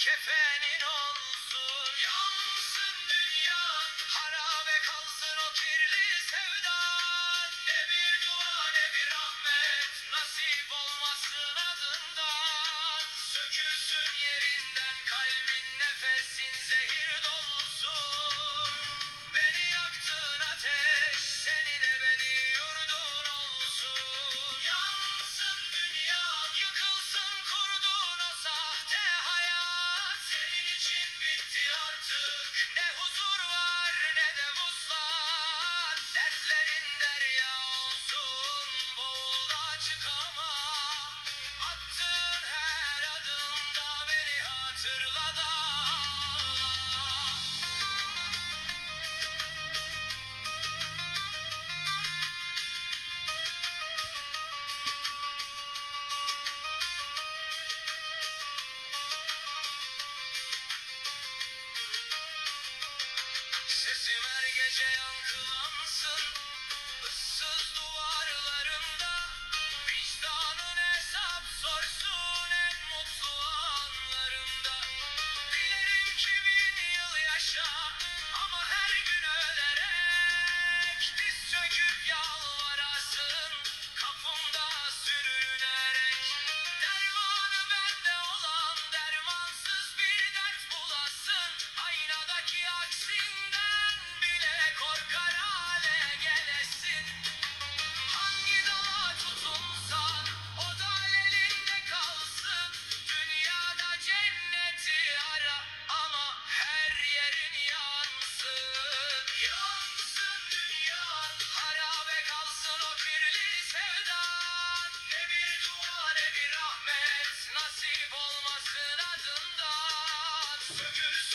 kefenin olsun. Yansın dünya, harabe kalsın o kirli sevdan. Ne bir dua ne bir rahmet nasip olmasın adından. Sökülsün yerinden kalbin, nefesin zehir dolusun. Beni yaktın ateş, senin ebedi yurdun olsun. Yansın dünya, yıkılsın kurduğun o sahte hayat. Senin için bitti artık, ne huzur var ne de vuslat. Dertlerin derya olsun, boğul da çıkama. Attığın her adımda beni hatırla da. Sesim her gece yankılansın ıssız duvarlarında. Vicdanın hesap sorsun en mutlu anlarında. Dilerim ki 1000 yıl yaşa ama her gün ölerek. Diz çöküp yalvarasın kapımda sürünerek. Dermanı bende olan dermansız bir dert bulasın. Aynadaki aksinden bile korkar hale gelesin. Hangi dala tutunsan o dal elinde kalsın. Dünyada cenneti ara ama her yerin yansın. Yansın dünya, harabe kalsın o kirli sevdan. Ne bir dua ne bir rahmet nasip olmasın adından. Sökülsün